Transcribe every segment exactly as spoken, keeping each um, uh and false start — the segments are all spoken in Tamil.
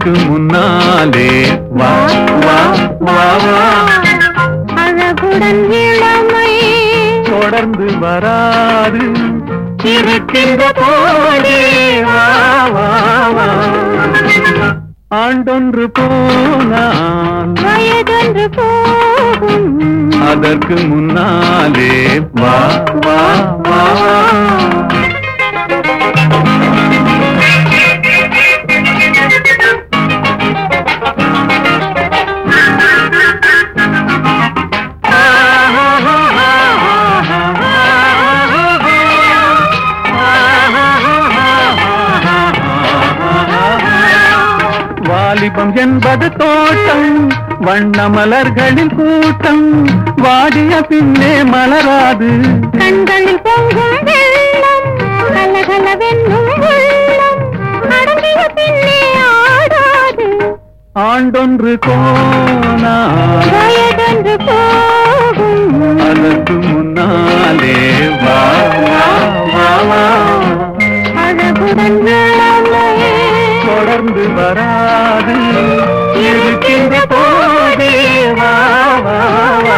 அதற்கு முன்னாலே வா வா வா வா. அழகுடன் இளமை தொடர்ந்து வராது இருக்கின்ற போதே வா வா வா. ஆண்டொன்று போனான் வயதொன்று போகும் அதற்கு முன்னாலே வா வா வா வா. வாலிபம் என்பது தோட்டம் வண்ண மலர்களின் கூட்டம் வாடிய பின்னே மலராது கண்களில் பொங்கும் வெள்ளம் கலகலவென்னும் உள்ளம் அடங்கிய பின்னே ஆடாது. ஆண்டொன்று போனான் வயதொன்று போகும் அதற்கு முன்னாலே வா வா வா வா. அழகுடன் இளமை தொடர்ந்து வராது இருக்கின்ற போதே வா வா வா.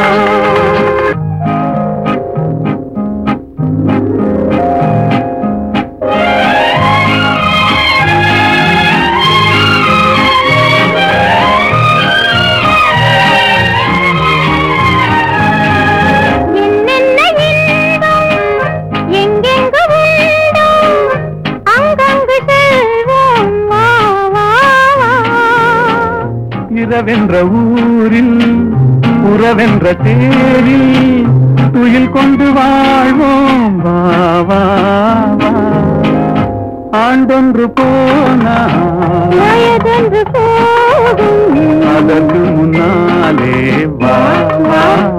இரவென்ற ஊரில் உறவென்ற தேரில் துயில் கொண்டு வாழ்வோம் வா வா வா. ஆண்டொன்று போனான் வயதொன்று போகும் அதற்கு முன்னாலே வா வா